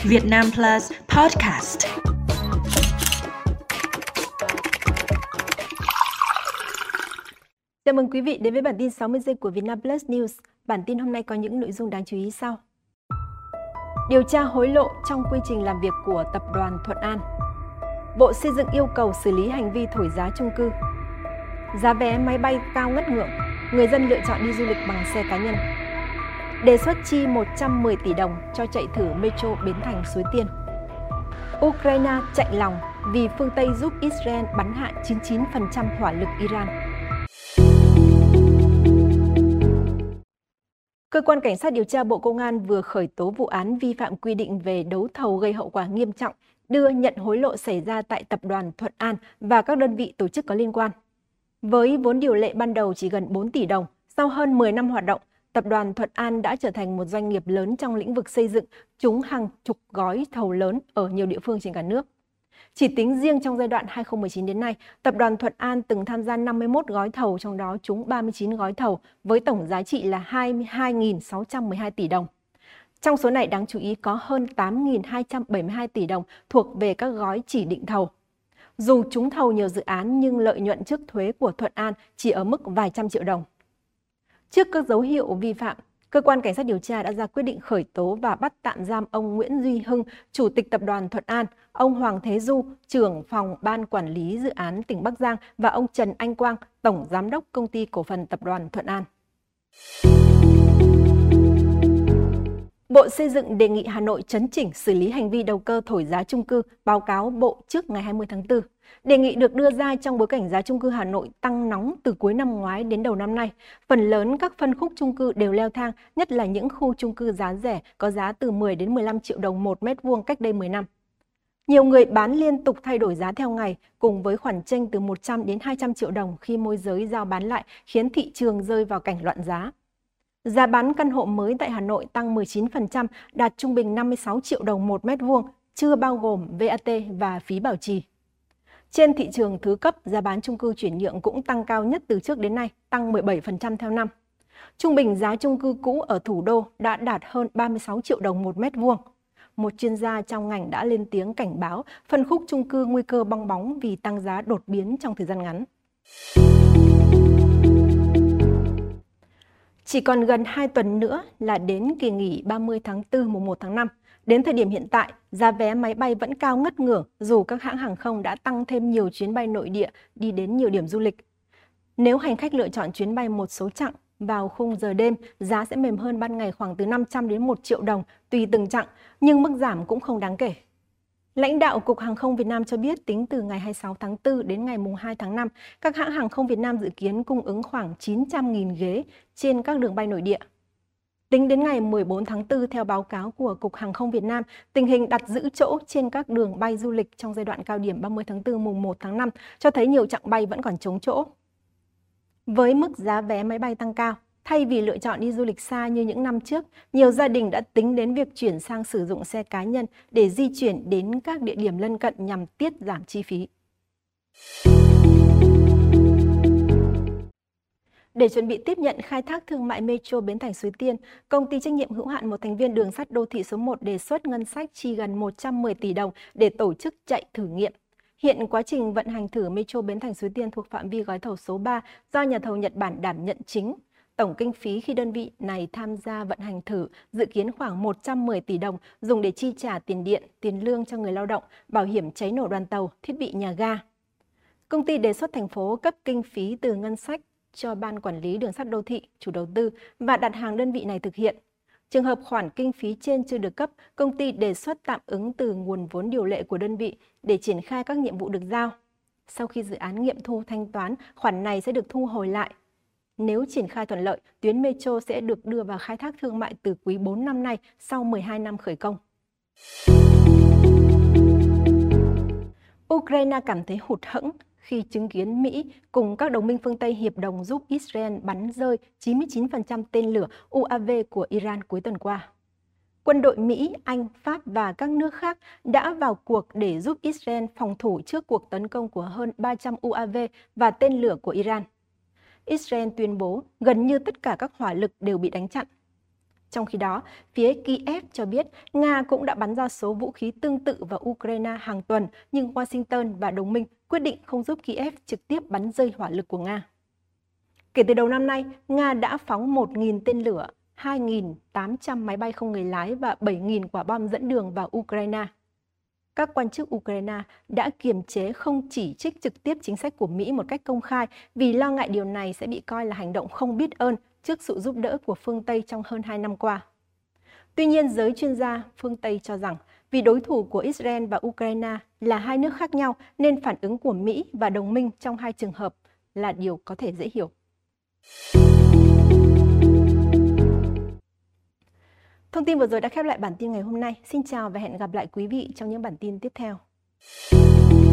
Vietnam Plus Podcast. Chào mừng quý vị đến với bản tin 60 giây của Vietnam Plus News. Bản tin hôm nay có những nội dung đáng chú ý sau. Điều tra hối lộ trong quy trình làm việc của tập đoàn Thuận An. Bộ Xây dựng yêu cầu xử lý hành vi thổi giá chung cư. Giá vé máy bay cao ngất ngưỡng, người dân lựa chọn đi du lịch bằng xe cá nhân. Đề xuất chi 110 tỷ đồng cho chạy thử Metro Bến Thành Suối Tiên. Ukraine chạy lòng vì phương Tây giúp Israel bắn hạ 99% hỏa lực Iran. Cơ quan Cảnh sát điều tra Bộ Công an vừa khởi tố vụ án vi phạm quy định về đấu thầu gây hậu quả nghiêm trọng, đưa nhận hối lộ xảy ra tại Tập đoàn Thuận An và các đơn vị tổ chức có liên quan. Với vốn điều lệ ban đầu chỉ gần 4 tỷ đồng, sau hơn 10 năm hoạt động, Tập đoàn Thuận An đã trở thành một doanh nghiệp lớn trong lĩnh vực xây dựng, trúng hàng chục gói thầu lớn ở nhiều địa phương trên cả nước. Chỉ tính riêng trong giai đoạn 2019 đến nay, Tập đoàn Thuận An từng tham gia 51 gói thầu, trong đó trúng 39 gói thầu với tổng giá trị là 22.612 tỷ đồng. Trong số này đáng chú ý có hơn 8.272 tỷ đồng thuộc về các gói chỉ định thầu. Dù trúng thầu nhiều dự án nhưng lợi nhuận trước thuế của Thuận An chỉ ở mức vài trăm triệu đồng. Trước các dấu hiệu vi phạm, Cơ quan Cảnh sát điều tra đã ra quyết định khởi tố và bắt tạm giam ông Nguyễn Duy Hưng, Chủ tịch Tập đoàn Thuận An, ông Hoàng Thế Du, trưởng phòng Ban Quản lý Dự án tỉnh Bắc Giang và ông Trần Anh Quang, Tổng Giám đốc Công ty Cổ phần Tập đoàn Thuận An. Bộ Xây dựng đề nghị Hà Nội chấn chỉnh xử lý hành vi đầu cơ thổi giá chung cư, báo cáo Bộ trước ngày 20 tháng 4. Đề nghị được đưa ra trong bối cảnh giá chung cư Hà Nội tăng nóng từ cuối năm ngoái đến đầu năm nay. Phần lớn các phân khúc chung cư đều leo thang, nhất là những khu chung cư giá rẻ có giá từ 10 đến 15 triệu đồng một mét vuông cách đây 10 năm. Nhiều người bán liên tục thay đổi giá theo ngày, cùng với khoản chênh từ 100 đến 200 triệu đồng khi môi giới giao bán lại khiến thị trường rơi vào cảnh loạn giá. Giá bán căn hộ mới tại Hà Nội tăng 19%, đạt trung bình 56 triệu đồng một mét vuông, chưa bao gồm VAT và phí bảo trì. Trên thị trường thứ cấp, giá bán chung cư chuyển nhượng cũng tăng cao nhất từ trước đến nay, tăng 17% theo năm. Trung bình giá chung cư cũ ở thủ đô đã đạt hơn 36 triệu đồng một mét vuông. Một chuyên gia trong ngành đã lên tiếng cảnh báo phân khúc chung cư nguy cơ bong bóng vì tăng giá đột biến trong thời gian ngắn. Chỉ còn gần 2 tuần nữa là đến kỳ nghỉ 30 tháng 4 mùng 1 tháng 5. Đến thời điểm hiện tại, giá vé máy bay vẫn cao ngất ngưỡng dù các hãng hàng không đã tăng thêm nhiều chuyến bay nội địa đi đến nhiều điểm du lịch. Nếu hành khách lựa chọn chuyến bay một số chặng vào khung giờ đêm, giá sẽ mềm hơn ban ngày khoảng từ 500 đến 1 triệu đồng tùy từng chặng, nhưng mức giảm cũng không đáng kể. Lãnh đạo Cục Hàng không Việt Nam cho biết tính từ ngày 26 tháng 4 đến ngày 2 tháng 5, các hãng hàng không Việt Nam dự kiến cung ứng khoảng 900.000 ghế trên các đường bay nội địa. Tính đến ngày 14 tháng 4, theo báo cáo của Cục Hàng không Việt Nam, tình hình đặt giữ chỗ trên các đường bay du lịch trong giai đoạn cao điểm 30 tháng 4 mùng 1 tháng 5 cho thấy nhiều chặng bay vẫn còn trống chỗ. Với mức giá vé máy bay tăng cao, thay vì lựa chọn đi du lịch xa như những năm trước, nhiều gia đình đã tính đến việc chuyển sang sử dụng xe cá nhân để di chuyển đến các địa điểm lân cận nhằm tiết giảm chi phí. Để chuẩn bị tiếp nhận khai thác thương mại Metro Bến Thành Suối Tiên, Công ty trách nhiệm hữu hạn một thành viên đường sắt đô thị số 1 đề xuất ngân sách chi gần 110 tỷ đồng để tổ chức chạy thử nghiệm. Hiện quá trình vận hành thử Metro Bến Thành Suối Tiên thuộc phạm vi gói thầu số 3 do nhà thầu Nhật Bản đảm nhận chính. Tổng kinh phí khi đơn vị này tham gia vận hành thử dự kiến khoảng 110 tỷ đồng dùng để chi trả tiền điện, tiền lương cho người lao động, bảo hiểm cháy nổ đoàn tàu, thiết bị nhà ga. Công ty đề xuất thành phố cấp kinh phí từ ngân sách cho Ban Quản lý Đường sắt Đô thị, chủ đầu tư và đặt hàng đơn vị này thực hiện. Trường hợp khoản kinh phí trên chưa được cấp, công ty đề xuất tạm ứng từ nguồn vốn điều lệ của đơn vị để triển khai các nhiệm vụ được giao. Sau khi dự án nghiệm thu thanh toán, khoản này sẽ được thu hồi lại. Nếu triển khai thuận lợi, tuyến Metro sẽ được đưa vào khai thác thương mại từ quý 4 năm nay sau 12 năm khởi công. Ukraine cảm thấy hụt hẫng khi chứng kiến Mỹ cùng các đồng minh phương Tây hiệp đồng giúp Israel bắn rơi 99% tên lửa UAV của Iran cuối tuần qua. Quân đội Mỹ, Anh, Pháp và các nước khác đã vào cuộc để giúp Israel phòng thủ trước cuộc tấn công của hơn 300 UAV và tên lửa của Iran. Israel tuyên bố gần như tất cả các hỏa lực đều bị đánh chặn. Trong khi đó, phía Kiev cho biết Nga cũng đã bắn ra số vũ khí tương tự vào Ukraine hàng tuần, nhưng Washington và đồng minh quyết định không giúp Kiev trực tiếp bắn rơi hỏa lực của Nga. Kể từ đầu năm nay, Nga đã phóng 1.000 tên lửa, 2.800 máy bay không người lái và 7.000 quả bom dẫn đường vào Ukraine. Các quan chức Ukraine đã kiềm chế không chỉ trích trực tiếp chính sách của Mỹ một cách công khai vì lo ngại điều này sẽ bị coi là hành động không biết ơn trước sự giúp đỡ của phương Tây trong hơn 2 năm qua. Tuy nhiên, giới chuyên gia phương Tây cho rằng vì đối thủ của Israel và Ukraine là hai nước khác nhau nên phản ứng của Mỹ và đồng minh trong hai trường hợp là điều có thể dễ hiểu. Thông tin vừa rồi đã khép lại bản tin ngày hôm nay. Xin chào và hẹn gặp lại quý vị trong những bản tin tiếp theo.